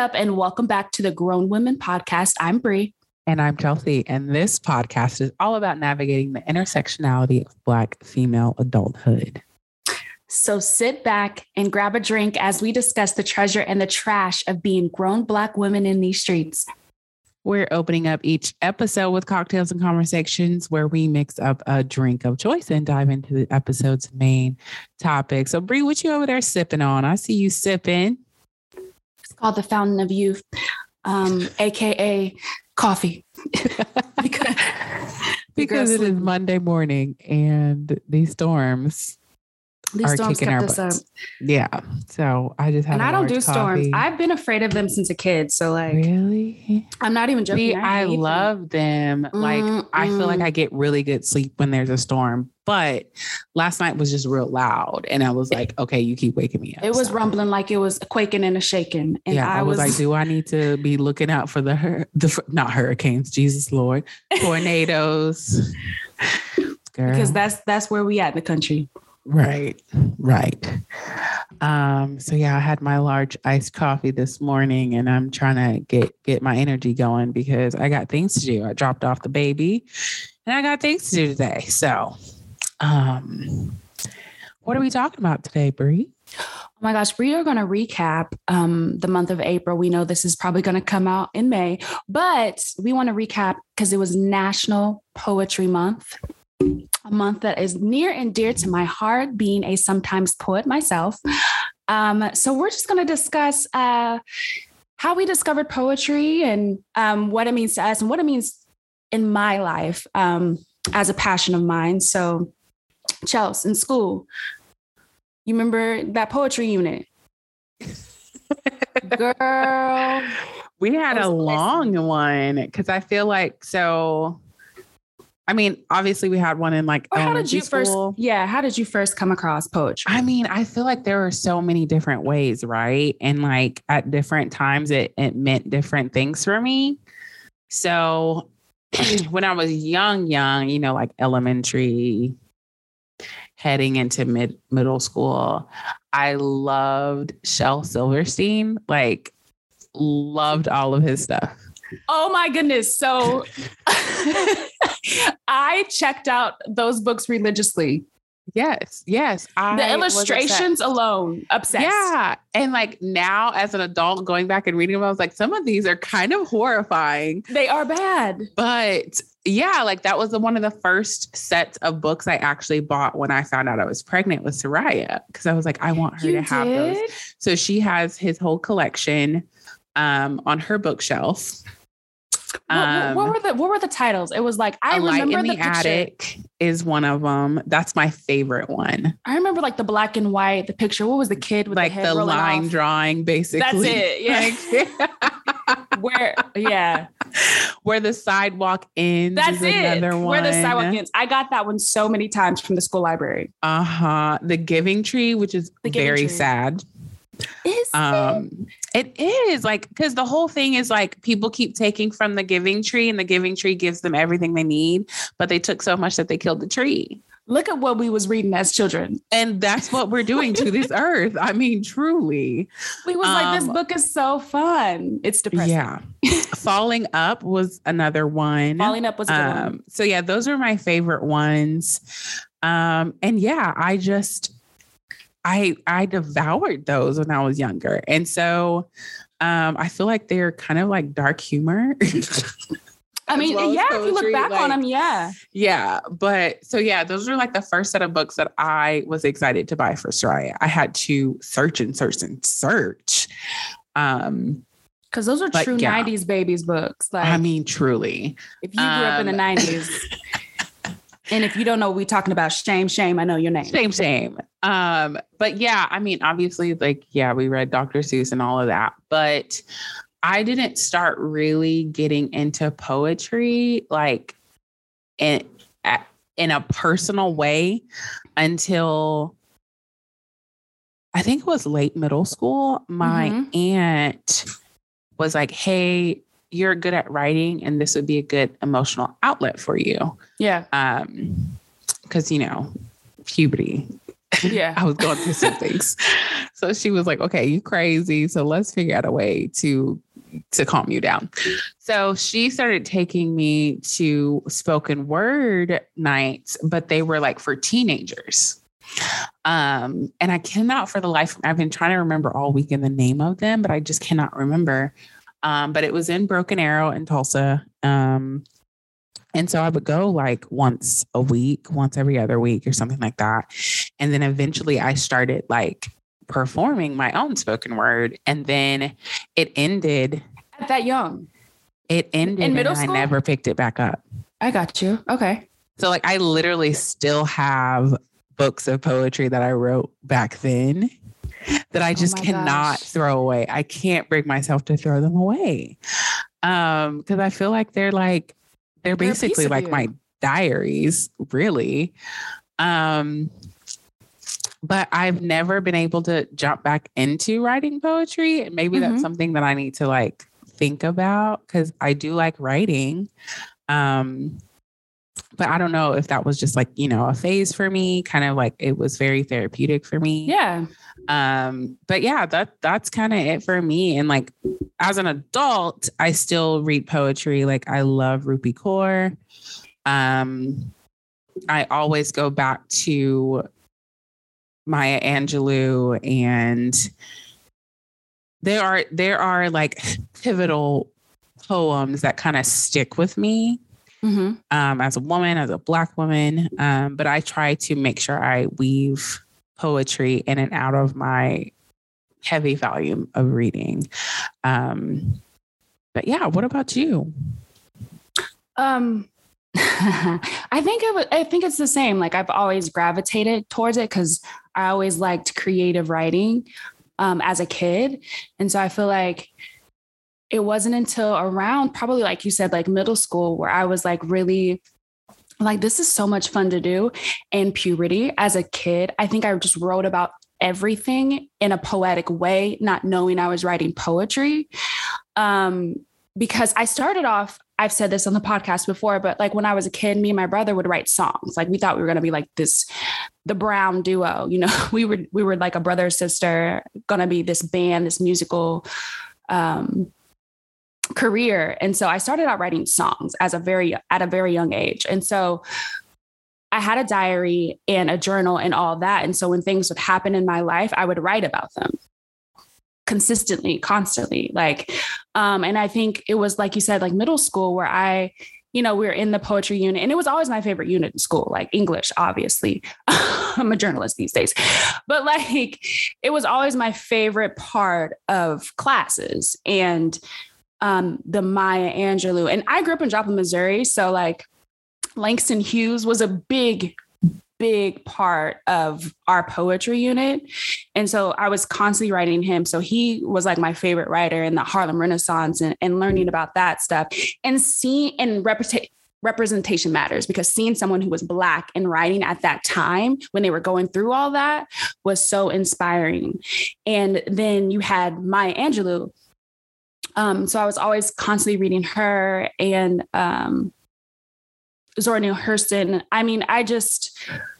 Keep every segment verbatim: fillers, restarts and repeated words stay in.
up and welcome back to the Grown Women Podcast. I'm Bree. And I'm Chelsea. And this podcast is all about navigating the intersectionality of Black female adulthood. So sit back and grab a drink as we discuss the treasure and the trash of being grown Black women in these streets. We're opening up each episode with cocktails and conversations where we mix up a drink of choice and dive into the episode's main topic. So Bree, what you over there sipping on? I see you sipping. It's called the Fountain of Youth, um, A K A coffee. because because it is Monday morning and these storms These are storms kicking our kept us butts. up. Yeah. So I just have And I I don't do coffee. storms. I've been afraid of them since a kid. So like, really? I'm not even joking. See, I, I love them. them. Like, mm, I feel mm. like I get really good sleep when there's a storm. But last night was just real loud. And I was like, okay, you keep waking me up. It was so. rumbling like it was quaking and a shaking. And yeah, I, I was, was like, do I need to be looking out for the, hur- the not hurricanes, Jesus Lord, tornadoes? Girl. Because that's that's where we at in the country. Right, right. Um, so yeah, I had my large iced coffee this morning and I'm trying to get, get my energy going because I got things to do. I dropped off the baby and I got things to do today. So um, what are we talking about today, Bree? Oh my gosh, we are going to recap um, the month of April. We know this is probably going to come out in May, but we want to recap because it was National Poetry Month. A month that is near and dear to my heart, being a sometimes poet myself. Um, so we're just going to discuss uh, how we discovered poetry and um, what it means to us and what it means in my life um, as a passion of mine. So, Chelsea, in school, you remember that poetry unit? Girl. We had a long one because I feel like so... I mean, obviously we had one in like or how did you school. first? Yeah, how did you first come across poetry? I mean, I feel like there are so many different ways, right? And like at different times, it it meant different things for me. So when I was young, young, you know, like elementary, heading into mid middle school, I loved Shel Silverstein. Like, loved all of his stuff. Oh my goodness! So. I checked out those books religiously. Yes, yes. I the illustrations alone, obsessed. Yeah. And like now as an adult going back and reading them, I was like, some of these are kind of horrifying. They are bad. But yeah, like that was the, one of the first sets of books I actually bought when I found out I was pregnant with Soraya. Because I was like, I want her you to have did? those. So she has his whole collection um, on her bookshelf. Um, what, what were the what were the titles? It was like I A Light remember in the, the Attic is one of them. That's my favorite one. I remember like the black and white, the picture. What was the kid with like the head the line off? drawing, basically. That's it. Yeah. Like, where? Yeah. Where the sidewalk ends. That's is it. Another one. Where the sidewalk ends. I got that one so many times from the school library. Uh huh. The Giving Tree, which is very tree. sad. Is um it? it is like because the whole thing is like people keep taking from the Giving Tree and the Giving Tree gives them everything they need, but they took so much that they killed the tree. Look at what we was reading as children. And that's what we're doing to this earth. I mean, truly. We was um, like, this book is so fun. It's depressing. Yeah. Falling Up was another one. Falling Up was a good um, one. So yeah, those are my favorite ones. Um, and yeah, I just I I devoured those when I was younger. And so um, I feel like they're kind of like dark humor. I mean, well yeah, poetry, if you look back like, on them, yeah. Yeah. But so, yeah, those were like the first set of books that I was excited to buy for Soraya. I had to search and search and search. Um, Because those are true yeah. nineties babies books. Like, I mean, truly. If you grew um, up in the nineties, and if you don't know what we're talking about, shame, shame, I know your name. Shame, shame. Um, but yeah, I mean, obviously, like, yeah, we read Doctor Seuss and all of that. But I didn't start really getting into poetry like in, in a personal way until I think it was late middle school. My mm-hmm. aunt was like, hey, you're good at writing and this would be a good emotional outlet for you. Yeah. Um, because, you know, puberty, Yeah. I was going through some things. So she was like, okay, you crazy. So let's figure out a way to, to calm you down. So she started taking me to spoken word nights, but they were like for teenagers. Um, and I cannot for the life, I've been trying to remember all weekend the name of them, but I just cannot remember. Um, but it was in Broken Arrow in Tulsa. Um, And so I would go like once a week, once every other week or something like that. And then eventually I started like performing my own spoken word. And then it ended. At that young? It ended in middle and school? I never picked it back up. I got you. Okay. So like I literally still have books of poetry that I wrote back then that I just oh cannot gosh. throw away. I can't bring myself to throw them away. Um, because I feel like they're like, They're basically they're like you. my diaries, really. Um, but I've never been able to jump back into writing poetry. And maybe Mm-hmm. that's something that I need to like think about because I do like writing. Um, but I don't know if that was just like, you know, a phase for me, kind of like it was very therapeutic for me. Yeah. Um, but yeah, that that's kind of it for me. And like as an adult, I still read poetry. Like I love Rupi Kaur. Um, I always go back to Maya Angelou, and there are there are like pivotal poems that kind of stick with me. Mm-hmm. Um, as a woman, as a Black woman. Um, but I try to make sure I weave poetry in and out of my heavy volume of reading. Um, but yeah, what about you? Um, I think it was, I think it's the same. Like I've always gravitated towards it because I always liked creative writing um, as a kid. And so I feel like it wasn't until around probably, like you said, like middle school where I was like really like, this is so much fun to do. And puberty as a kid, I think I just wrote about everything in a poetic way, not knowing I was writing poetry. Um, because I started off, I've said this on the podcast before, but like when I was a kid, me and my brother would write songs. Like we thought we were going to be like this, the Brown duo, you know, we were, we were like a brother, sister, going to be this band, this musical, um, career. And so I started out writing songs as a very, at a very young age. And so I had a diary and a journal and all that. And so when things would happen in my life, I would write about them consistently, constantly. Like, um, and I think it was, like you said, like middle school where I, you know, we were in the poetry unit and it was always my favorite unit in school, like English, obviously. I'm a journalist these days, but like, it was always my favorite part of classes. And um, the Maya Angelou. And I grew up in Joplin, Missouri. So like Langston Hughes was a big, big part of our poetry unit. And so I was constantly writing him. So he was like my favorite writer in the Harlem Renaissance and, and learning about that stuff and seeing and reputation. Representation matters because seeing someone who was Black and writing at that time when they were going through all that was so inspiring. And then you had Maya Angelou. Um, so I was always constantly reading her and um, Zora Neale Hurston. I mean, I just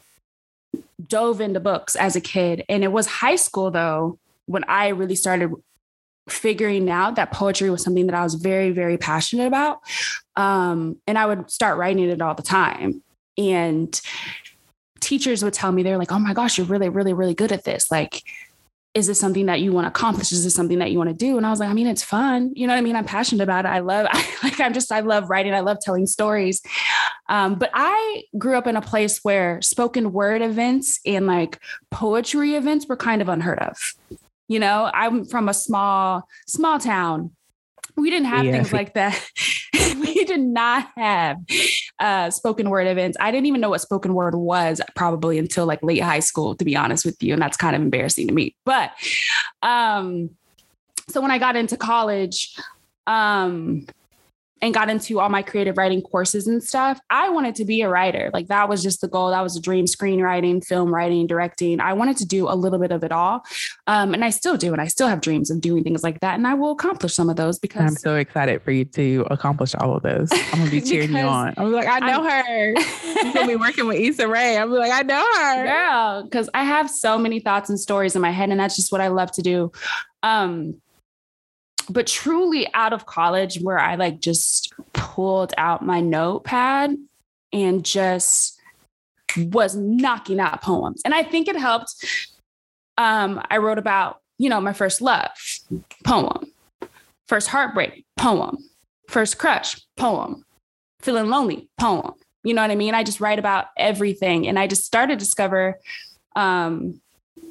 dove into books as a kid. And it was high school, though, when I really started figuring out that poetry was something that I was very, very passionate about. Um, and I would start writing it all the time. And teachers would tell me, they're like, oh my gosh, you're really, really, really good at this. Like, is this something that you want to accomplish? Is this something that you want to do? And I was like, I mean, it's fun. You know what I mean? I'm passionate about it. I love, I, like, I'm just, I love writing. I love telling stories. Um, but I grew up in a place where spoken word events and like poetry events were kind of unheard of. You know, I'm from a small, small town. We didn't have yeah. things like that. We did not have uh, spoken word events. I didn't even know what spoken word was probably until like late high school, to be honest with you. And that's kind of embarrassing to me. But um, so when I got into college, um, and got into all my creative writing courses and stuff, I wanted to be a writer. Like that was just the goal. That was a dream: screenwriting, film writing, directing. I wanted to do a little bit of it all. Um, and I still do. And I still have dreams of doing things like that. And I will accomplish some of those because I'm so excited for you to accomplish all of those. I'm going to be cheering you on. I'm like, I know I'm, her. You're going to be working with Issa Rae. I'm like, I know her. Girl, because I have so many thoughts and stories in my head. And that's just what I love to do. Um, But truly out of college, where I like just pulled out my notepad and just was knocking out poems. And I think it helped. Um, I wrote about, you know, my first love, poem, first heartbreak, poem, first crush, poem, feeling lonely, poem. You know what I mean? I just write about everything. And I just started to discover, um,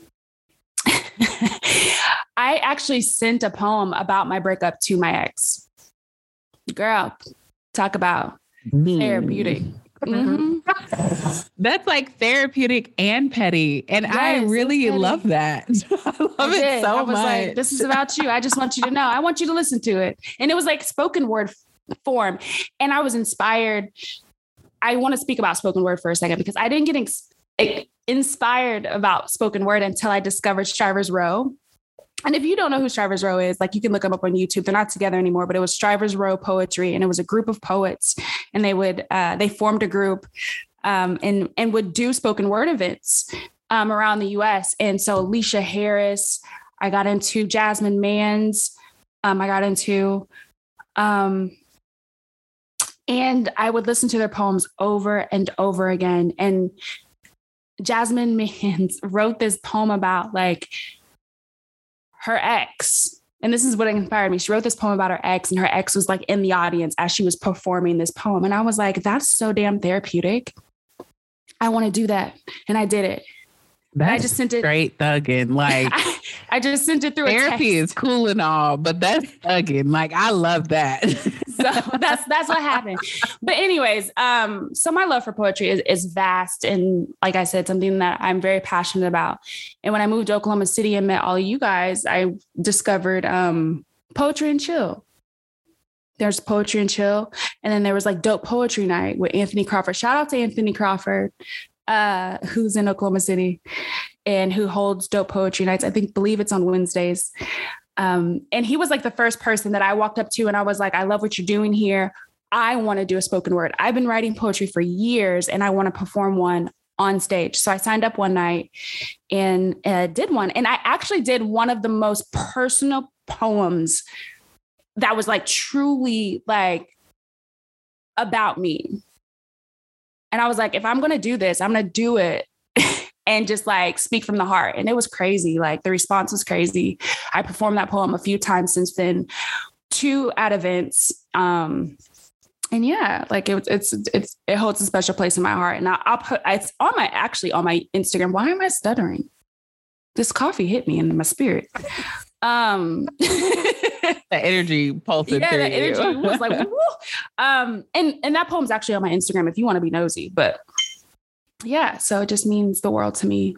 I actually sent a poem about my breakup to my ex. Girl, talk about mm. therapeutic. Mm-hmm. That's like therapeutic and petty. And yes, I really love that. I love I it did. so I was much. Like, this is about you. I just want you to know. I want you to listen to it. And it was like spoken word form. And I was inspired. I want to speak about spoken word for a second because I didn't get ex- inspired about spoken word until I discovered Strivers Row. And if you don't know who Strivers Row is, like you can look them up on YouTube. They're not together anymore, but it was Strivers Row Poetry. And it was a group of poets and they would, uh, they formed a group um, and, and would do spoken word events um, around the U S. And so Alicia Harris, I got into Jasmine Mans. Um, I got into, um, and I would listen to their poems over and over again. And Jasmine Mans wrote this poem about like, her ex. And this is what inspired me. She wrote this poem about her ex and her ex was like in the audience as she was performing this poem. And I was like, that's so damn therapeutic. I want to do that. And I did it. That's I just sent it straight thugging. Like I, I just sent it through therapy a text. Is cool and all, but that's thugging. Like I love that. So that's that's what happened. But anyways, um, so my love for poetry is, is vast. And like I said, something that I'm very passionate about. And when I moved to Oklahoma City and met all of you guys, I discovered um, Poetry and Chill. There's Poetry and Chill. And then there was like Dope Poetry Night with Anthony Crawford. Shout out to Anthony Crawford, uh, who's in Oklahoma City and who holds Dope Poetry Nights. I think, believe it's on Wednesdays. Um, and he was like the first person that I walked up to and I was like, I love what you're doing here. I want to do a spoken word. I've been writing poetry for years and I want to perform one on stage. So I signed up one night and uh, did one. And I actually did one of the most personal poems that was like truly like about me. And I was like, if I'm going to do this, I'm going to do it. And just like speak from the heart. And it was crazy. Like the response was crazy. I performed that poem a few times since then, two at events. Um, and yeah, like it, it's, it's, it holds a special place in my heart. And I, I'll put, it's on my, actually on my Instagram. Why am I stuttering? This coffee hit me in my spirit. Um, the energy pulsing yeah, through the energy you. was like, woo. Um, and, and that poem's actually on my Instagram if you want to be nosy, but yeah, so it just means the world to me.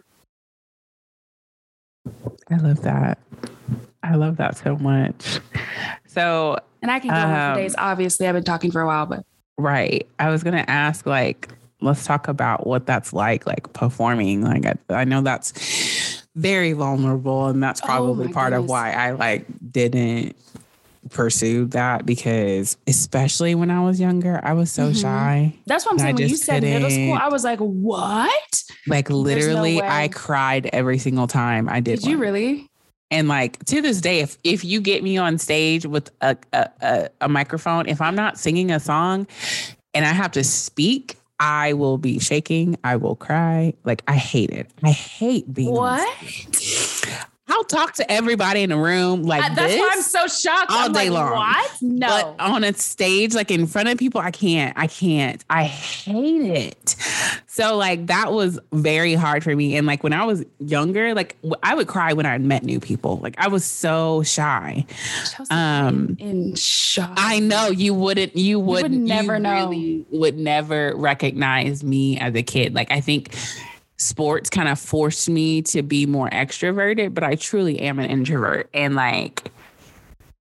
I love that. I love that so much. So, and I can go um, on for days. Obviously, I've been talking for a while, but right. I was gonna ask, like, let's talk about what that's like, like performing. Like, I, I know that's very vulnerable, and that's probably oh part goodness. of why I like didn't pursue that, because especially when I was younger, I was so mm-hmm. shy. That's what I'm saying. When you said couldn't. middle school, I was like, what? Like literally no I cried every single time I did Did one. You really? And like to this day, if if you get me on stage with a, a, a, a microphone, if I'm not singing a song and I have to speak, I will be shaking. I will cry. Like I hate it. I hate being what? I'll talk to everybody in the room like uh, that's this. why I'm so shocked. All I'm day like, long. What? No. But on a stage, like in front of people, I can't. I can't. I hate it. So like that was very hard for me. And like when I was younger, like I would cry when I met new people. Like I was so shy. Um, in shock. I know you wouldn't. You would, you would never you know. Really would never recognize me as a kid. Like I think sports kind of forced me to be more extroverted, but I truly am an introvert. And like,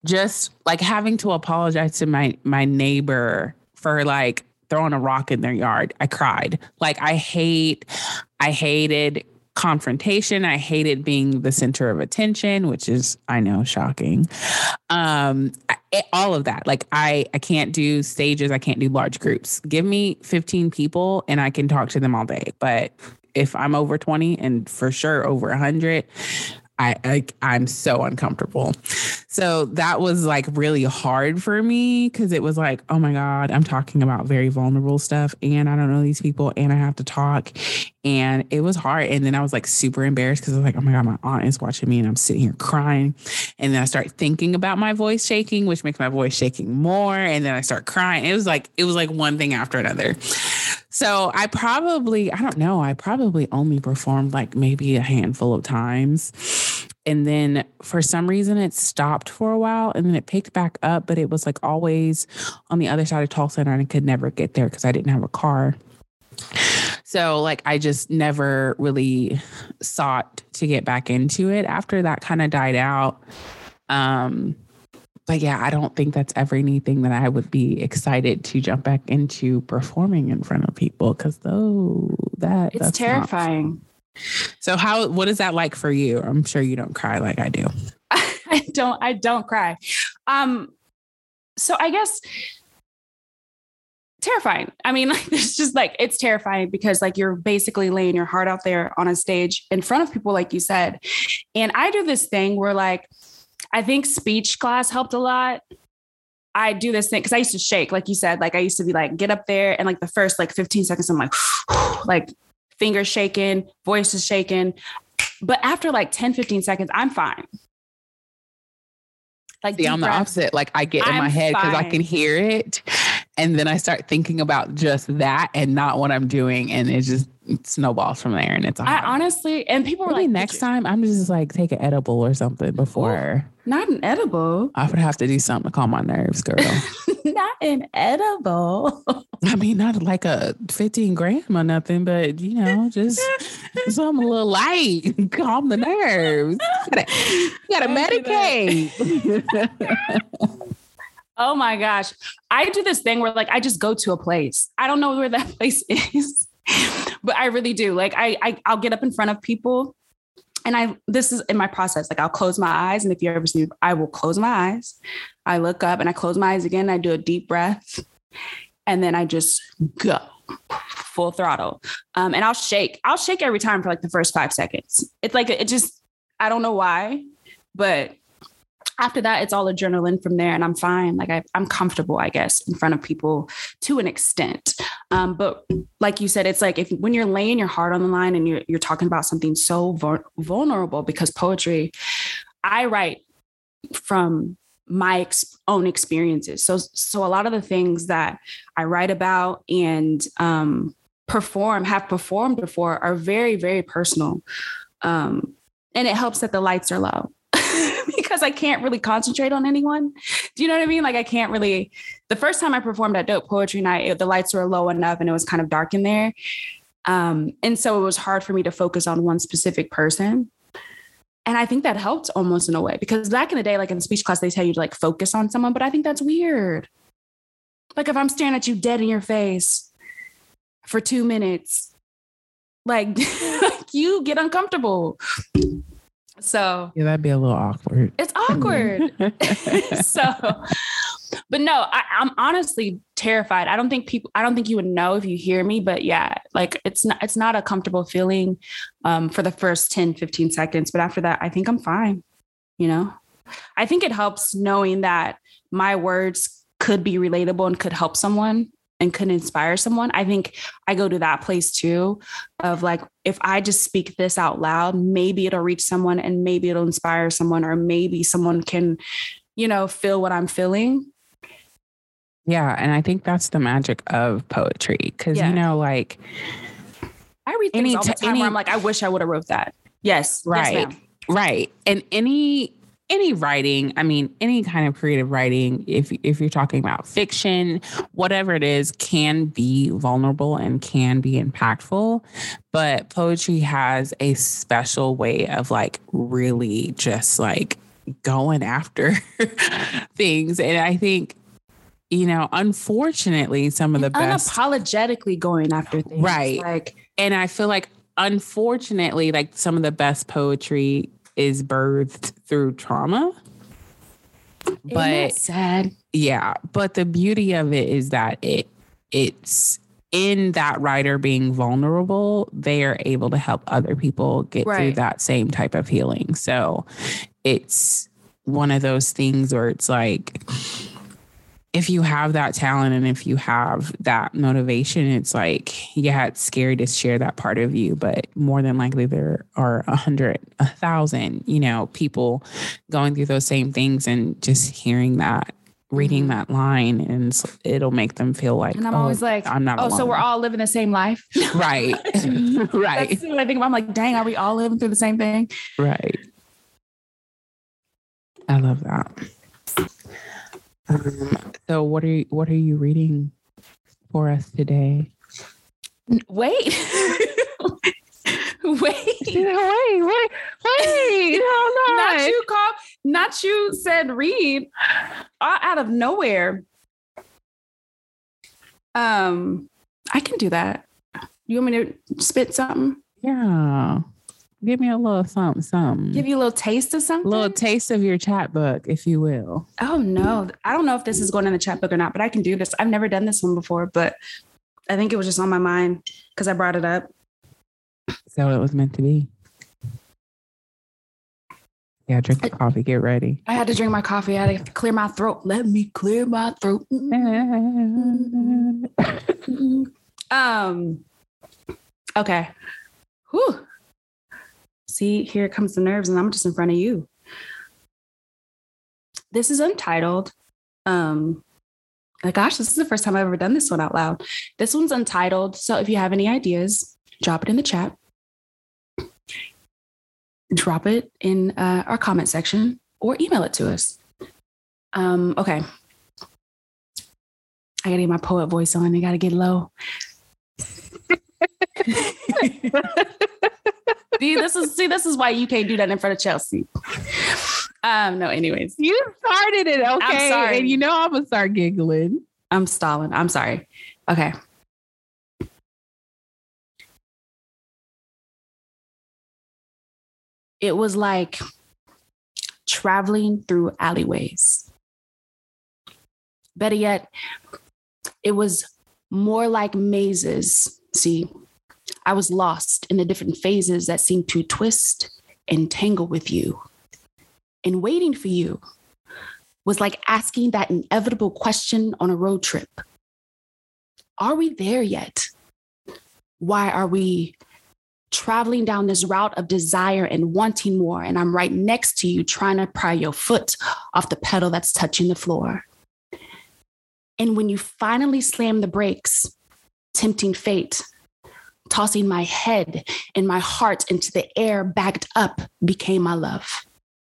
just like having to apologize to my my neighbor for like throwing a rock in their yard. I cried. Like I hate, I hated confrontation. I hated being the center of attention, which is, I know, shocking. Um, I, all of that. Like I, I can't do stages. I can't do large groups. Give me fifteen people and I can talk to them all day. But if I'm over twenty and for sure over one hundred, I, I I'm so uncomfortable. So that was like really hard for me because it was like, oh my God, I'm talking about very vulnerable stuff and I don't know these people and I have to talk. And it was hard. And then I was like super embarrassed because I was like, oh my God, my aunt is watching me and I'm sitting here crying. And then I start thinking about my voice shaking, which makes my voice shaking more. And then I start crying. It was like, it was like one thing after another. So I probably, I don't know, I probably only performed like maybe a handful of times. And then for some reason it stopped for a while and then it picked back up, but it was like always on the other side of Tulsa and I could never get there because I didn't have a car. So like I just never really sought to get back into it after that kind of died out. Um, but yeah, I don't think that's ever anything that I would be excited to jump back into performing in front of people because though that it's that's terrifying. Not... So how, what is that like for you? I'm sure you don't cry like I do. I don't, I don't cry. Um, so I guess terrifying. I mean, like, it's just like, it's terrifying because like, you're basically laying your heart out there on a stage in front of people, like you said. And I do this thing where like, I think speech class helped a lot. I do this thing because I used to shake, like you said, like I used to be like, get up there. And like the first like fifteen seconds, I'm like, like fingers shaking, voice is shaking. But after like ten, fifteen seconds, I'm fine. Like See, I'm the opposite. Like I get in I'm my head because I fine. can hear it. And then I start thinking about just that and not what I'm doing. And it just it snowballs from there. And it's I honestly, and people were Maybe like, next time I'm just like take an edible or something before. Ooh, not an edible. I would have to do something to calm my nerves, girl. Not an edible. I mean, not like a fifteen gram or nothing, but you know, just something a little light, calm the nerves. You gotta, you gotta medicate. Oh my gosh. I do this thing where like, I just go to a place. I don't know where that place is, but I really do. Like I, I I'll get up in front of people and I, this is in my process. Like I'll close my eyes. And if you ever see, I will close my eyes. I look up and I close my eyes again. I do a deep breath and then I just go full throttle. Um, and I'll shake, I'll shake every time for like the first five seconds. It's like, it just, I don't know why, but after that, it's all adrenaline from there and I'm fine. Like I, I'm comfortable, I guess, in front of people to an extent. Um, but like you said, it's like if when you're laying your heart on the line and you're, you're talking about something so vul- vulnerable, because poetry, I write from my ex- own experiences. So, so a lot of the things that I write about and um, perform, have performed before are very, very personal. Um, and it helps that the lights are low. Because I can't really concentrate on anyone. Do you know what I mean? Like I can't really, the first time I performed at Dope Poetry Night, it, the lights were low enough and it was kind of dark in there. Um, and so it was hard for me to focus on one specific person. And I think that helped almost in a way, because back in the day, like in speech class, they tell you to like focus on someone, but I think that's weird. Like if I'm staring at you dead in your face for two minutes, like, like you get uncomfortable. So yeah, that'd be a little awkward. It's awkward. So, but no, I, I'm honestly terrified. I don't think people, I don't think you would know if you hear me, but yeah, like it's not, it's not a comfortable feeling um, for the first ten, fifteen seconds. But after that, I think I'm fine. You know, I think it helps knowing that my words could be relatable and could help someone and could inspire someone. I think I go to that place too of like, if I just speak this out loud, maybe it'll reach someone and maybe it'll inspire someone, or maybe someone can, you know, feel what I'm feeling. Yeah. And I think that's the magic of poetry. Cause yeah. you know, like I read things any, all the time any, where I'm like, I wish I would have wrote that. Yes. Right. Yes, ma'am. Right. And any, Any writing, I mean, any kind of creative writing, if if you're talking about fiction, whatever it is, can be vulnerable and can be impactful. But poetry has a special way of like really just like going after things. And I think, you know, unfortunately, some of the best unapologetically going after things. Right. Like, and I feel like, unfortunately, like some of the best poetry is birthed through trauma. But sad. Yeah. But the beauty of it is that it it's in that writer being vulnerable, they are able to help other people get right. through that same type of healing. So it's one of those things where it's like, if you have that talent and if you have that motivation, it's like, yeah, it's scary to share that part of you, but more than likely there are a hundred, a thousand, you know, people going through those same things, and just hearing that, reading mm-hmm. that line, and it'll make them feel like, and I'm oh, always like, I'm not, oh, alone. So we're all living the same life. Right. Right. That's what I think about. I'm like, dang, are we all living through the same thing? Right. I love that. Um, so what are you, what are you reading for us today? Wait, wait, wait, wait, wait, wait. No, no. Not you call, not you said read uh, out of nowhere. Um, I can do that. You want me to spit something? Yeah. Give me a little something, something. Give you a little taste of something? A little taste of your chat book, if you will. Oh, no. I don't know if this is going in the chat book or not, but I can do this. I've never done this one before, but I think it was just on my mind because I brought it up. So it was meant to be. Yeah, drink the coffee. Get ready. I had to drink my coffee. I had to clear my throat. Let me clear my throat. um. Okay. Whew. See, here comes the nerves, and I'm just in front of you. This is untitled. Um, like, gosh, this is the first time I've ever done this one out loud. This one's untitled. So if you have any ideas, drop it in the chat. Drop it in uh, our comment section or email it to us. Um, okay. I gotta get my poet voice on. I gotta get low. See, this is see, this is why you can't do that in front of Chelsea. Um, no, anyways. You started it, okay? I'm sorry. And you know I'm gonna start giggling. I'm stalling. I'm sorry. Okay. It was like traveling through alleyways. Better yet, it was more like mazes. See, I was lost in the different phases that seemed to twist and tangle with you. And waiting for you was like asking that inevitable question on a road trip. Are we there yet? Why are we traveling down this route of desire and wanting more? And I'm right next to you trying to pry your foot off the pedal that's touching the floor. And when you finally slam the brakes, tempting fate, tossing my head and my heart into the air backed up became my love.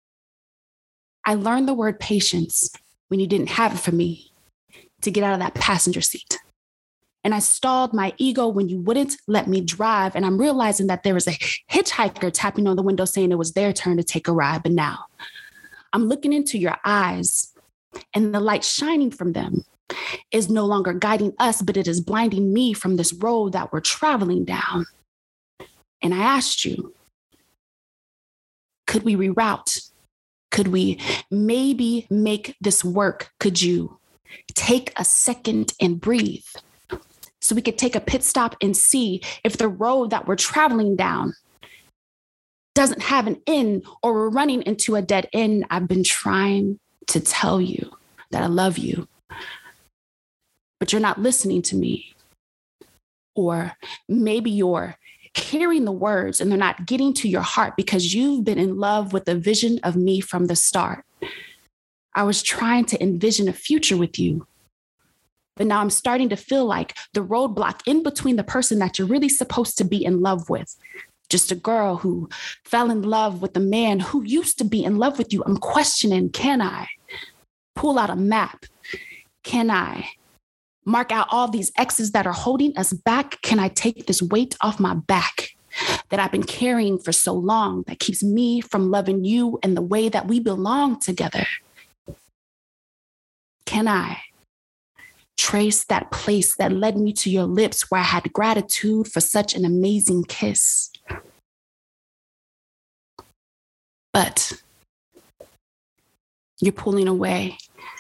I learned the word patience when you didn't have it for me to get out of that passenger seat. And I stalled my ego when you wouldn't let me drive. And I'm realizing that there was a hitchhiker tapping on the window saying it was their turn to take a ride. But now I'm looking into your eyes, and the light shining from them is no longer guiding us, but it is blinding me from this road that we're traveling down. And I asked you, could we reroute? Could we maybe make this work? Could you take a second and breathe so we could take a pit stop and see if the road that we're traveling down doesn't have an end or we're running into a dead end? I've been trying to tell you that I love you, but you're not listening to me. Or maybe you're hearing the words and they're not getting to your heart because you've been in love with the vision of me from the start. I was trying to envision a future with you, but now I'm starting to feel like the roadblock in between the person that you're really supposed to be in love with. Just a girl who fell in love with a man who used to be in love with you. I'm questioning, can I pull out a map? Can I mark out all these X's that are holding us back? Can I take this weight off my back? that I've been carrying for so long that keeps me from loving you and the way that we belong together? Can I trace that place that led me to your lips where I had gratitude for such an amazing kiss? But you're pulling away,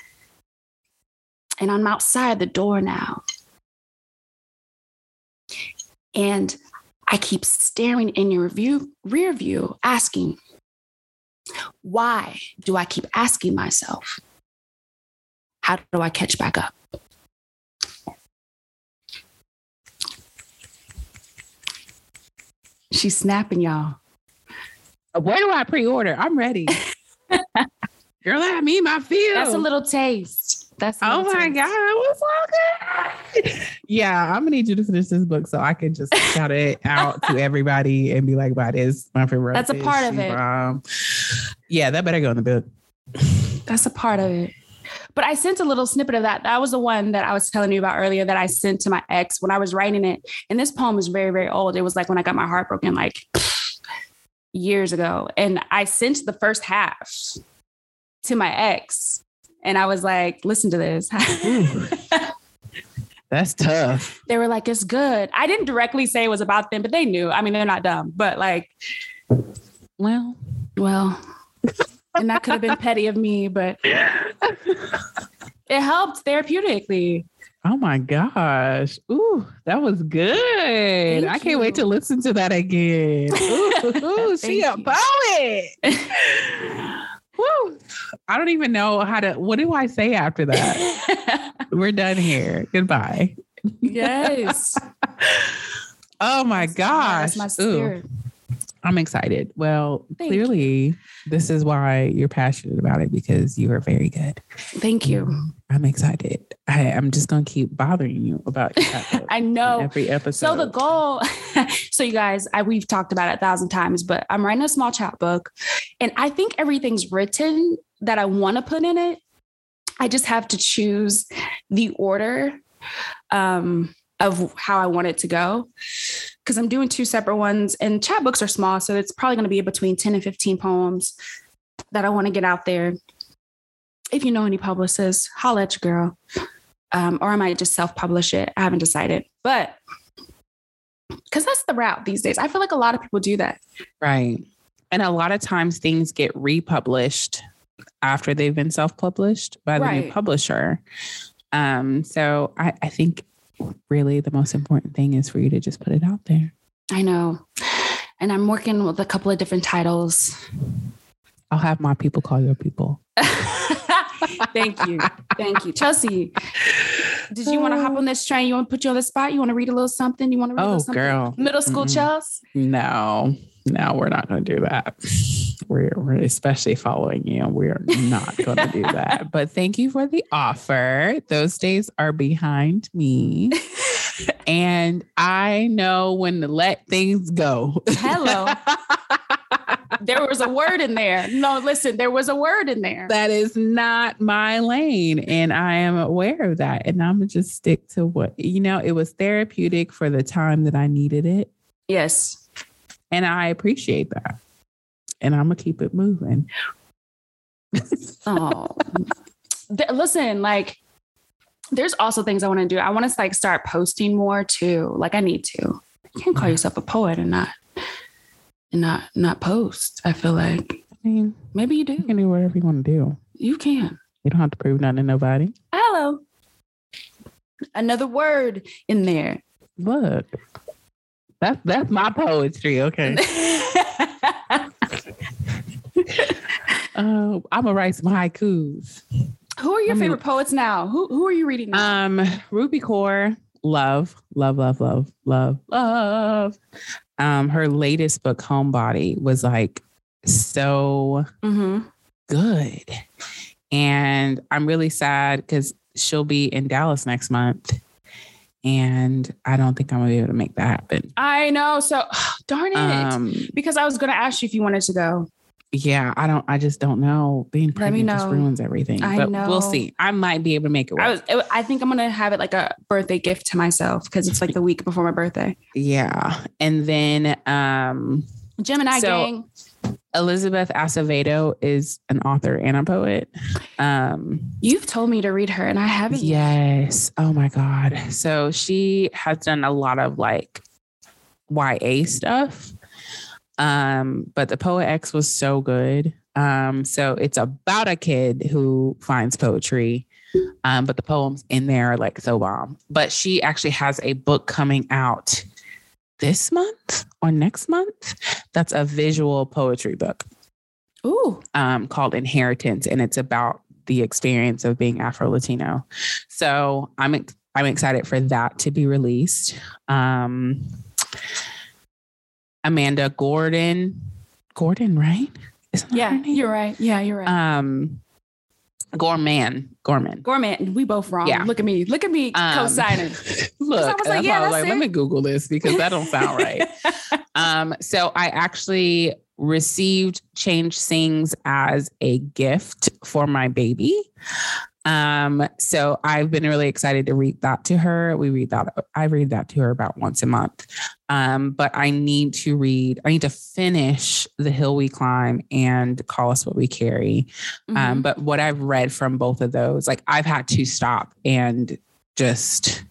and I'm outside the door now. And I keep staring in your view, rear view, asking, why do I keep asking myself, how do I catch back up? She's snapping, y'all. Where do I pre-order? I'm ready. Girl, I mean my feel. That's a little taste. That's a oh little my taste. God, that was so good. Yeah, I'm gonna need you to finish this book so I can just shout it out to everybody and be like, "Wow, this my favorite." That's a part of it. Um, yeah, that better go in the book. That's a part of it. But I sent a little snippet of that. That was the one that I was telling you about earlier that I sent to my ex when I was writing it. And this poem is very, very old. It was like when I got my heart broken, like years ago. And I sent the first half to my ex. And I was like, listen to this. That's tough. They were like, it's good. I didn't directly say it was about them, but they knew. I mean, they're not dumb, but like, well, well, and that could have been petty of me, but it helped therapeutically. Oh my gosh. Ooh, that was good. Thank I can't you. wait to listen to that again. Ooh, ooh, she a you. poet. Woo. I don't even know how to, what do I say after that? We're done here. Goodbye. Yes. Oh my That's gosh. my spirit. Ooh, I'm excited. Well, Thank clearly you. This is why you're passionate about it, because you are very good. Thank you. I'm excited. I, I'm just going to keep bothering you about that I know. every episode. So the goal, so you guys, I, we've talked about it a thousand times, but I'm writing a small chapbook and I think everything's written that I want to put in it. I just have to choose the order um, of how I want it to go. Because I'm doing two separate ones and chapbooks are small. So it's probably going to be between ten and fifteen poems that I want to get out there. If you know any publicists, holla at your girl. Um, or I might just self-publish it. I haven't decided. But because that's the route these days. I feel like a lot of people do that. Right. And a lot of times things get republished after they've been self-published by the Right. new publisher. Um, so I, I think really the most important thing is for you to just put it out there. I know. And I'm working with a couple of different titles. I'll have my people call your people. Thank you. Thank you. Chelsea, did you want to hop on this train? You want to put you on the spot? You want to read a little something? You want to read a Oh, little something? girl. Middle school Mm-mm. Chelsea? No, no, we're not going to do that. We're, we're especially following you. We're not going to do that. But thank you for the offer. Those days are behind me. And I know when to let things go. Hello. There was a word in there. No, listen, there was a word in there. That is not my lane. And I am aware of that. And I'm going to just stick to what, you know, it was therapeutic for the time that I needed it. Yes. And I appreciate that. And I'm going to keep it moving. Oh, Th- listen, like, there's also things I want to do. I want to like start posting more too. Like I need to. You can't call yourself a poet and not and not not post. I feel like I mean, maybe you you do. can do whatever you want to do. You can. You don't have to prove nothing to nobody. Hello. Another word in there. Look, that's that's my poetry. Okay. uh, I'm gonna write some haikus. Who are your I mean- favorite poets now? Who who are you reading now? Um, Ruby Kaur, love, love, love, love, love, love. Um, her latest book, Homebody, was like so mm-hmm. good, and I'm really sad because she'll be in Dallas next month, and I don't think I'm gonna be able to make that happen. I know. So darn it. Um, because I was going to ask you if you wanted to go. Yeah, I don't, I just don't know. Being pregnant just ruins everything. I but know. We'll see. I might be able to make it work. I was, it, I think I'm going to have it like a birthday gift to myself because it's like the week before my birthday. Yeah. And then, um, Gemini so, gang. Elizabeth Acevedo is an author and a poet. Um, You've told me to read her and I haven't. Yes. Oh my God. So she has done a lot of like Y A stuff. Um, but the Poet X was so good. Um, so it's about a kid who finds poetry. Um, but the poems in there are like so bomb. But she actually has a book coming out this month or next month. That's a visual poetry book. Ooh. Um, called Inheritance. And it's about the experience of being Afro-Latino. So I'm ex- I'm excited for that to be released. Um, Amanda Gordon, Gordon, right? Isn't that yeah, her name? You're right. Yeah, you're right. Um, Gorman, Gorman, Gorman. We both wrong. Yeah. Look at me. Look at me um, co-signing. Look, I was like, yeah, I was like let me Google this because that don't sound right. um, so I actually received Change Sings as a gift for my baby. Um, so I've been really excited to read that to her. We read that. I read that to her about once a month. Um, but I need to read, I need to finish The Hill We Climb and Call Us What We Carry. Mm-hmm. Um, but what I've read from both of those, like I've had to stop and just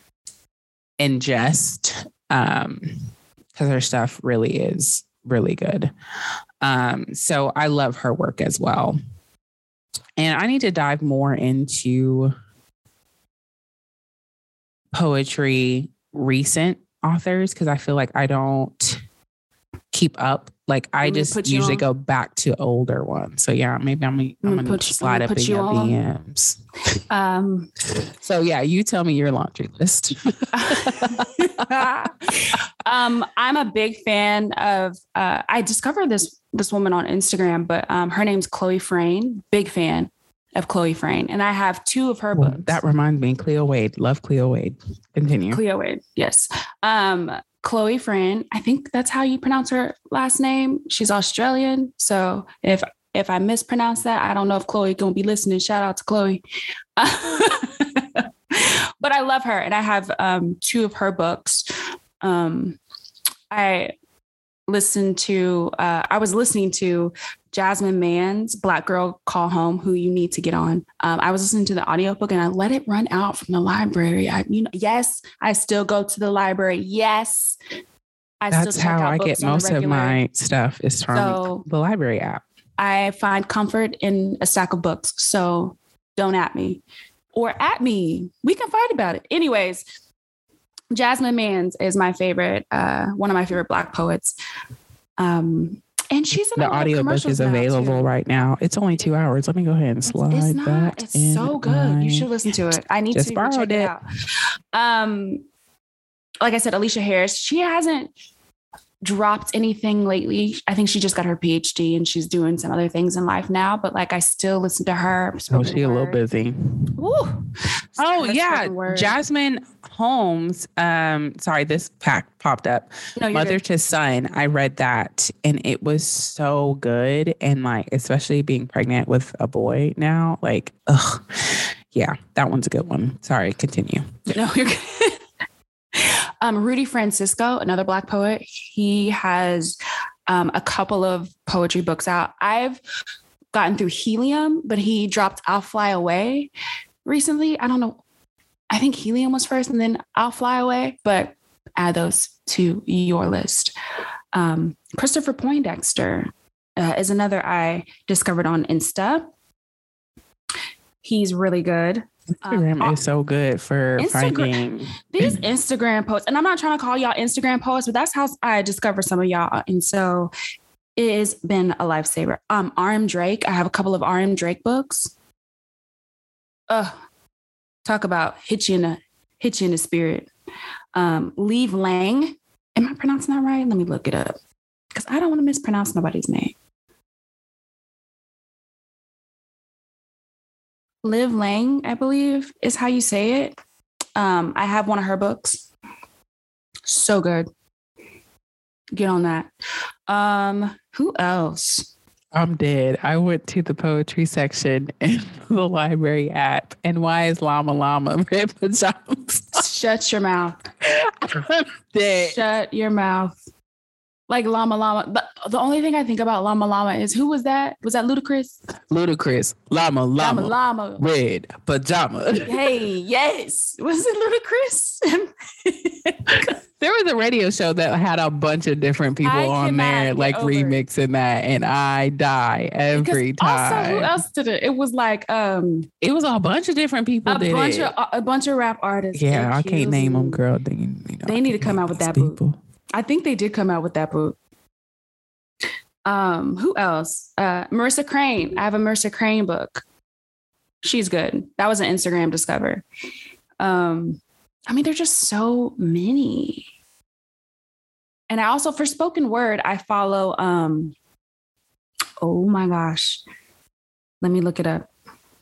ingest, um, because her stuff really is really good. Um, so I love her work as well. And I need to dive more into poetry, recent authors, because I feel like I don't keep up. Like I just usually go back to older ones. So yeah, maybe I'm, I'm, I'm gonna slide up in your D Ms. Um, so yeah, you tell me your laundry list. um, I'm a big fan of. Uh, I discovered this this woman on Instagram, but um, her name's Chloe Frayne. Big fan of Chloe Frayne, and I have two of her well, books. That reminds me, Cleo Wade. Love Cleo Wade. Continue. Cleo Wade, yes. Um, Chloe Frayne. I think that's how you pronounce her last name. She's Australian, so if if I mispronounce that, I don't know if Chloe gonna be listening. Shout out to Chloe. But I love her, and I have um, two of her books. Um, I listened to. Uh, I was listening to Jasmine Mann's Black Girl Call Home, who you need to get on. Um, I was listening to the audiobook and I let it run out from the library. I, you know, yes, I still go to the library. Yes. I That's still check how out I get most of my stuff is from so, the library app. I find comfort in a stack of books. So don't at me or at me. We can fight about it. Anyways, Jasmine Mann's is my favorite, uh, one of my favorite Black poets. Um, And she's in the audiobook is available too. Right now. It's only two hours. Let me go ahead and slide it's not, that. It's in so good. You should listen to it. I need Just to check it. it out. Um, like I said, Alicia Harris, she hasn't dropped anything lately. I think she just got her P H D and she's doing some other things in life now. But like, I still listen to her. Oh, she a little busy. Woo. Oh yeah, Jasmine Holmes. Um, sorry, this pack popped up. No, Mother good. to Son. I read that and it was so good. And like, especially being pregnant with a boy now, like, ugh, yeah, that one's a good one. Sorry, continue. No, you're good. Um, Rudy Francisco, another Black poet, he has um, a couple of poetry books out. I've gotten through Helium, but he dropped I'll Fly Away recently. I don't know. I think Helium was first and then I'll Fly Away, but add those to your list. Um, Christopher Poindexter uh, is another I discovered on Insta. He's really good. Instagram um, is so good for Instagram, finding these Instagram posts. And I'm not trying to call y'all Instagram posts, but that's how I discover some of y'all. And so it has been a lifesaver. Um, R M Drake. I have a couple of R M Drake books. Ugh. Talk about hit you in the, hit you in the spirit. Um, Leave Lang. Am I pronouncing that right? Let me look it up because I don't want to mispronounce nobody's name. Liv Lang, I believe, is how you say it. Um, I have one of her books. So good. Get on that. Um, who else? I'm dead. I went to the poetry section in the library app. And why is Llama Llama red pajamas? Shut your mouth. I'm dead. Shut your mouth. Like Llama Llama. The, the only thing I think about Llama Llama is who was that? Was that Ludacris? Ludacris. Llama Llama. Llama Llama. Red pajama. Hey, yes. Was it Ludacris? There was a radio show that had a bunch of different people I on there, like remixing that, and I die every because time. Also, who else did it? It was like um, it was a bunch of different people. A did bunch it. of a bunch of rap artists. Yeah, I can't name them, girl. They, you know, they need to come out with that people. boot. I think they did come out with that boot. Um, who else? Uh, Marissa Crane. I have a Marissa Crane book. She's good. That was an Instagram discover. Um, I mean, there's just so many. And I also, for spoken word, I follow, um, oh my gosh, let me look it up.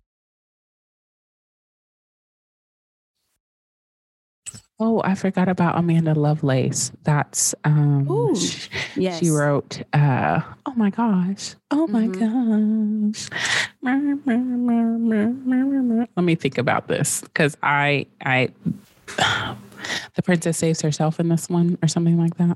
Oh, I forgot about Amanda Lovelace. That's, um, Ooh, she, yes. she wrote, uh, oh my gosh, oh my mm-hmm. gosh. Let me think about this, because I, I, the princess saves herself in this one or something like that.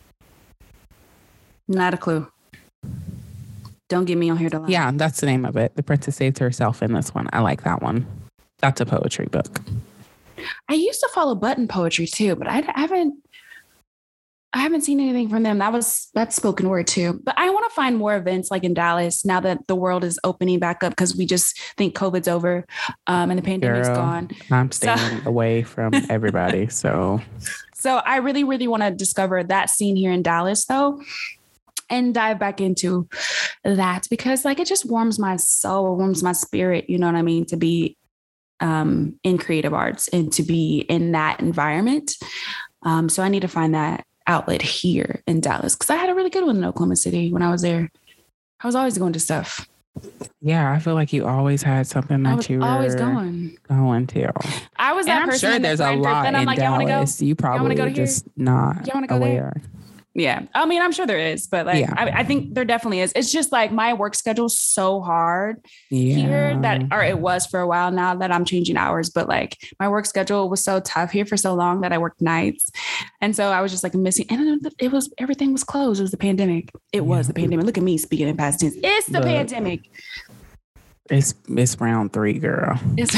Not a clue. Don't get me on here to lie. Yeah, that's the name of it. The princess saves herself in this one. I like that one. That's a poetry book. I used to follow Button Poetry too, but I, I haven't. I haven't seen anything from them. That was that's spoken word too. But I want to find more events like in Dallas now that the world is opening back up, because we just think COVID's over um, and the pandemic's Girl, gone. I'm staying so, away from everybody. So, so I really, really want to discover that scene here in Dallas, though, and dive back into that, because like it just warms my soul, warms my spirit. You know what I mean? To be um, in creative arts and to be in that environment. Um, so I need to find that outlet here in Dallas, because I had a really good one in Oklahoma City when I was there. I was always going to stuff. Yeah, I feel like you always had something that you were always going going to. I was that and I'm person sure there's a lot in like, Dallas. You probably go just here? not go aware. There? Yeah. I mean, I'm sure there is, but like, yeah. I, I think there definitely is. It's just like my work schedule's so hard yeah. here that, or it was for a while now that I'm changing hours, but like my work schedule was so tough here for so long that I worked nights. And so I was just like missing, and it was, everything was closed. It was the pandemic. It yeah. was the pandemic. Look at me speaking in past tense. It's the Look, pandemic. It's, it's round three, girl. It's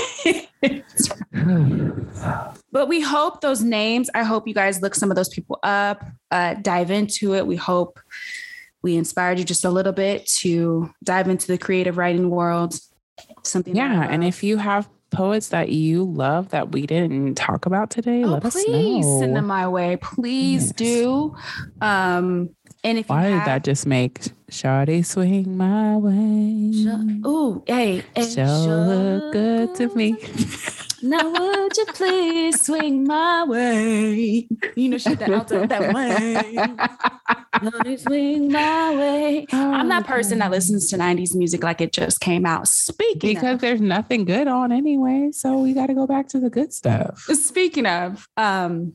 But we hope those names, I hope you guys look some of those people up, uh, dive into it. We hope we inspired you just a little bit to dive into the creative writing world. Something. Yeah. And if you have poets that you love that we didn't talk about today, oh, let us know. Please send them my way. Please yes. do. Um, and if Why you did have, that just make Shawty swing my way? Oh, hey. hey sure look good to me. Now would you please swing my way? You know, shit that out that way. Shawty swing my way. Oh, I'm that person that listens to nineties music like it just came out. Speaking because of, there's nothing good on anyway, so we got to go back to the good stuff. Speaking of, um,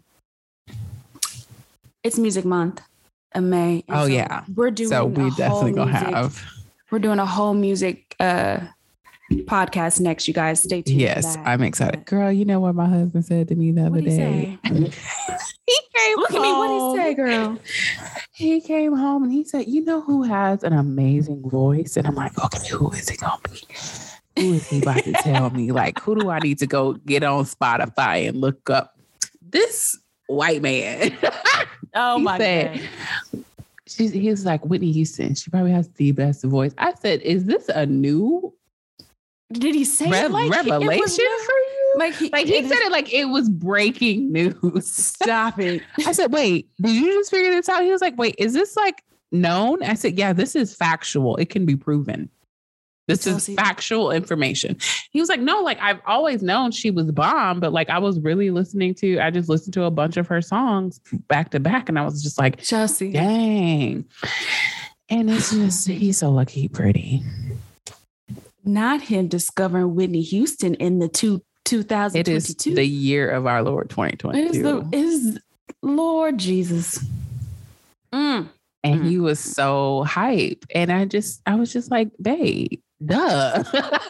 it's Music Month of May. Oh so yeah, we're doing. So we definitely gonna music, have. We're doing a whole music. Uh, podcast next, you guys. Stay tuned. Yes, I'm excited. Girl, you know what my husband said to me the other day? he came Look home. at me. What he say, girl? He came home and he said, you know who has an amazing voice? And I'm like, okay, who is it gonna be? Who is he about to tell me? Like, who do I need to go get on Spotify and look up? This white man. Oh my said, God. She's, he was like, Whitney Houston. She probably has the best voice. I said, is this a new Did he say Re- it like revelation it for you? Like he, like he said it like it was breaking news. Stop it. I said, wait, did you just figure this out? He was like, wait, is this like known? I said, yeah, this is factual. It can be proven. This is factual information. He was like, no, like I've always known she was bomb, but like I was really listening to, I just listened to a bunch of her songs back to back. And I was just like, Chelsea, dang. And it's just, he's so lucky pretty. Not him discovering Whitney Houston in the two, two thousand twenty-two. It is the year of our Lord twenty twenty-two. It is, the, it is Lord Jesus. Mm. And Mm. he was so hype. And I just, I was just like, babe, duh.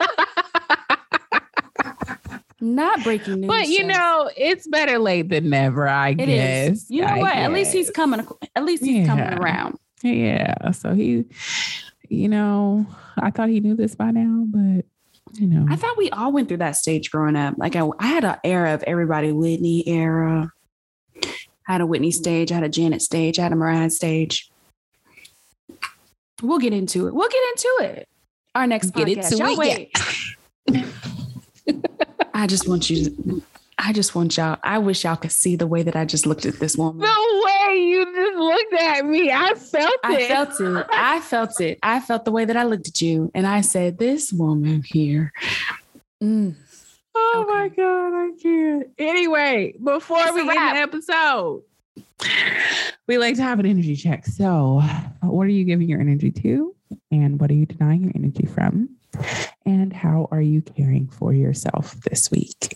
Not breaking news. But you Jess. know, it's better late than never, I It guess. is. You know I what? At least he's guess. coming. At least he's Yeah. coming around. Yeah. So he, you know, I thought he knew this by now, but you know. I thought we all went through that stage growing up. Like I, I had an era of everybody Whitney era. I had a Whitney stage. I had a Janet stage. I had a Mariah stage. We'll get into it. We'll get into it. Our next Get podcast. into Y'all it, wait. I just want you to, I just want y'all, I wish y'all could see the way that I just looked at this woman. No way you just looked at me. I felt it. I felt it. I felt it. I felt the way that I looked at you. And I said, this woman here. Mm. Oh Okay. my God, I can't. Anyway, before It's we a get wrap. in the episode, we like to have an energy check. So, what are you giving your energy to? And what are you denying your energy from? And how are you caring for yourself this week?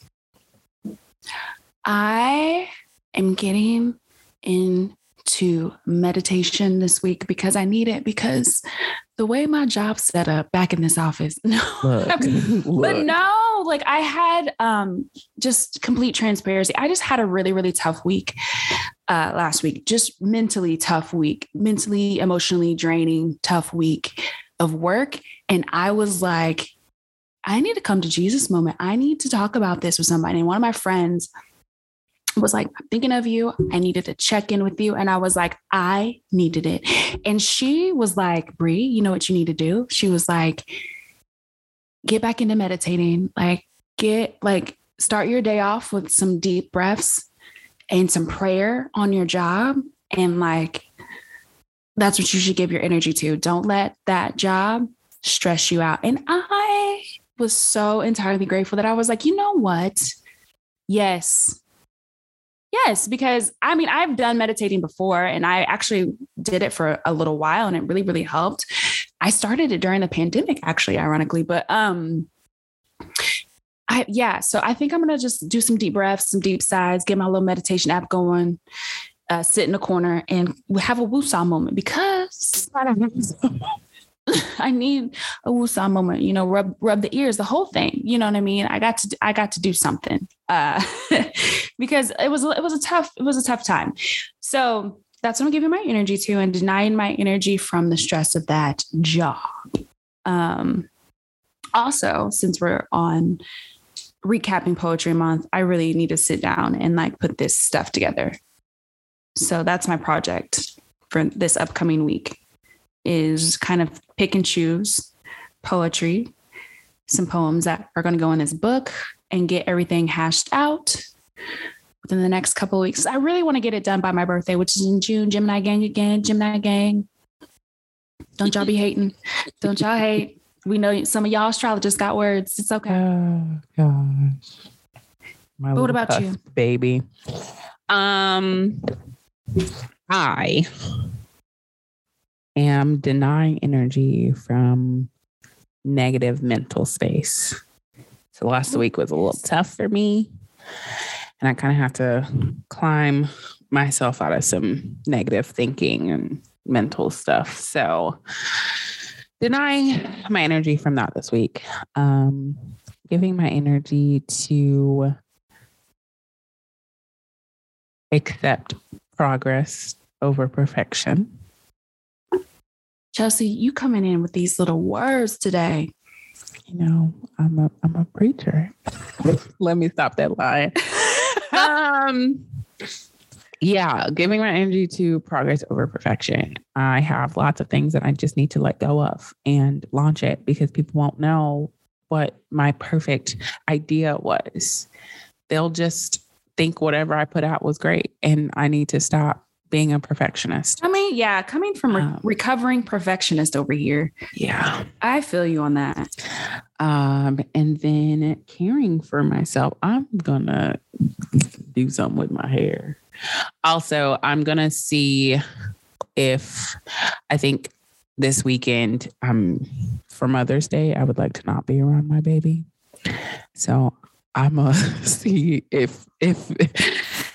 I am getting into meditation this week because I need it, because the way my job's set up back in this office, no, Look, but look. no, like I had um, just complete transparency. I just had a really, really tough week uh, last week, just mentally tough week, mentally, emotionally draining, tough week of work. And I was like, I need to come to Jesus moment. I need to talk about this with somebody. And one of my friends was like, I'm thinking of you. I needed to check in with you. And I was like, I needed it. And she was like, Bree, you know what you need to do? She was like, get back into meditating. Like, get like, start your day off with some deep breaths and some prayer on your job. And like, that's what you should give your energy to. Don't let that job stress you out. And I was so entirely grateful that I was like, you know what? Yes. Yes, because I mean, I've done meditating before and I actually did it for a little while and it really, really helped. I started it during the pandemic, actually, ironically, but um, I, yeah, so I think I'm going to just do some deep breaths, some deep sighs, get my little meditation app going, uh, sit in the corner and have a woosah moment because I need a woosah moment, you know, rub, rub the ears, the whole thing. You know what I mean? I got to, I got to do something, uh, because it was, it was a tough, it was a tough time. So that's what I'm giving my energy to and denying my energy from the stress of that job. Um, also, since we're on recapping Poetry Month, I really need to sit down and like put this stuff together. So that's my project for this upcoming week, is kind of pick and choose poetry, some poems that are going to go in this book and get everything hashed out within the next couple of weeks. I really want to get it done by my birthday, which is in June. Gemini gang again, Gemini gang. Don't y'all be hating. Don't y'all hate. We know some of y'all astrologists got words. It's okay. Oh gosh. My But what little about you? cusp baby? Um, I am denying energy from negative mental space. So last week was a little tough for me. And I kind of have to climb myself out of some negative thinking and mental stuff. So denying my energy from that this week. Um, giving my energy to accept progress over perfection. Chelsea, you coming in with these little words today. You know, I'm a I'm a preacher. Let me stop that line. um, yeah, giving my energy to progress over perfection. I have lots of things that I just need to let go of and launch it because people won't know what my perfect idea was. They'll just think whatever I put out was great, and I need to stop being a perfectionist. I mean, yeah, coming from a Um, recovering perfectionist over here. Yeah. I feel you on that. Um, and then caring for myself, I'm gonna do something with my hair. Also, I'm gonna see if I think this weekend, um, for Mother's Day, I would like to not be around my baby. So I'm gonna see if if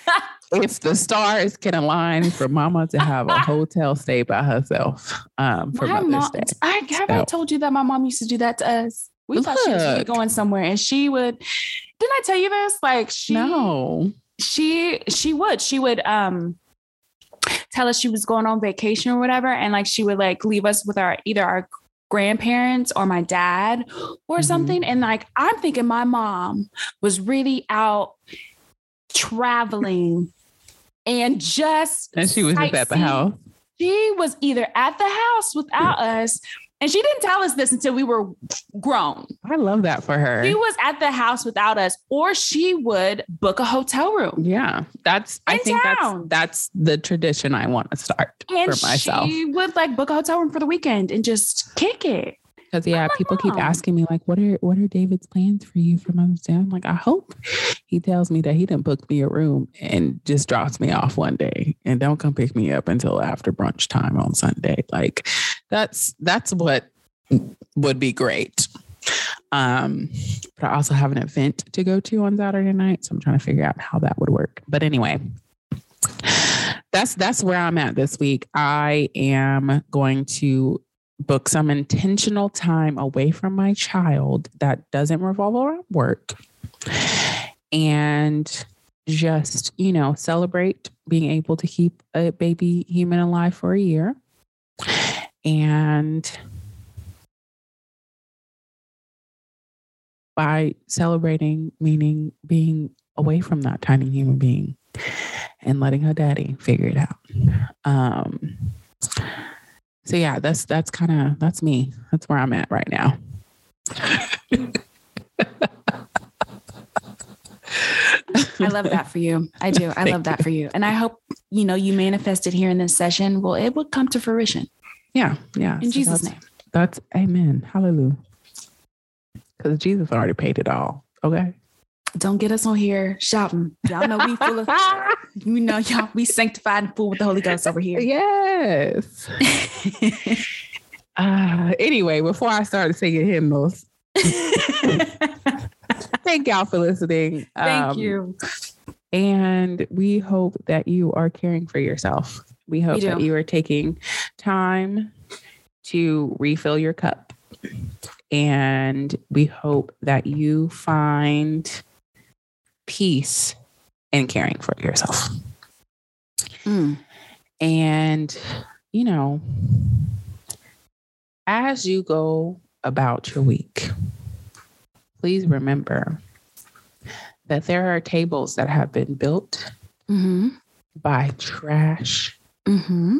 if the stars can align for Mama to have a hotel stay by herself um, for my Mother's mom, Day. I have so. I told you that my mom used to do that to us. We Look. thought she was really going somewhere, and she would. Didn't I tell you this? Like she, no, she, she would, she would um tell us she was going on vacation or whatever, and like she would like leave us with our either our grandparents or my dad or mm-hmm. something. And like I'm thinking my mom was really out traveling. And just and she was just at the house. She was either at the house without us, and she didn't tell us this until we were grown. I love that for her. She was at the house without us, or she would book a hotel room. Yeah, that's. I think town. that's that's the tradition I want to start and for myself. She would like book a hotel room for the weekend and just kick it. Because yeah, like, people Mom. keep asking me like, what are what are David's plans for you for Mother's Day? I'm like, I hope he tells me that he didn't book me a room and just drops me off one day and don't come pick me up until after brunch time on Sunday. Like that's that's what would be great. Um, but I also have an event to go to on Saturday night, so I'm trying to figure out how that would work. But anyway, that's that's where I'm at this week. I am going to book some intentional time away from my child that doesn't revolve around work and just, you know, celebrate being able to keep a baby human alive for a year. And by celebrating, meaning being away from that tiny human being and letting her daddy figure it out. Um, So yeah, that's that's kind of that's me. That's where I'm at right now. I love that for you. I do. I love that for you. And I hope, you know, you manifest it here in this session. Well, it will come to fruition. Yeah. Yeah. In so Jesus' that's, name. That's amen. Hallelujah. Because Jesus already paid it all. Okay. Don't get us on here shouting. Y'all know we full of, you know, y'all, we sanctified and full with the Holy Ghost over here. Yes. uh, anyway, before I started singing hymnals, thank y'all for listening. Thank um, you. And we hope that you are caring for yourself. We hope we that you are taking time to refill your cup. And we hope that you find peace in caring for yourself. Mm. And, you know, as you go about your week, please remember that there are tables that have been built mm-hmm. by trash, mm-hmm.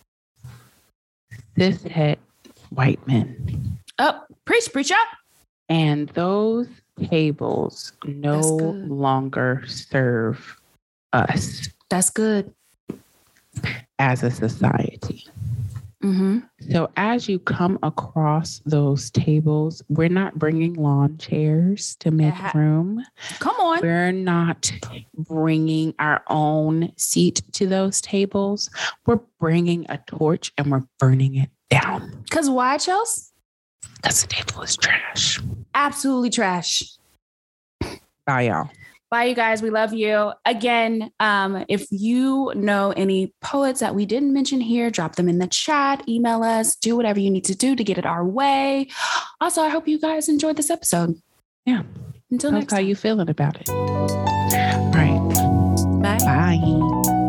cishet white men. Oh, preach, preach up. And those tables no longer serve us. That's good. As a society. Mm-hmm. So as you come across those tables, we're not bringing lawn chairs to make uh, room. Come on. We're not bringing our own seat to those tables. We're bringing a torch and we're burning it down. Because why, Chels? Because the table is trash. Absolutely trash. Bye, y'all. Bye, you guys. We love you. Again, um, if you know any poets that we didn't mention here, drop them in the chat, email us, do whatever you need to do to get it our way. Also, I hope you guys enjoyed this episode. Yeah. Until Tell next us how time. you feeling about it. All right. Bye. Bye.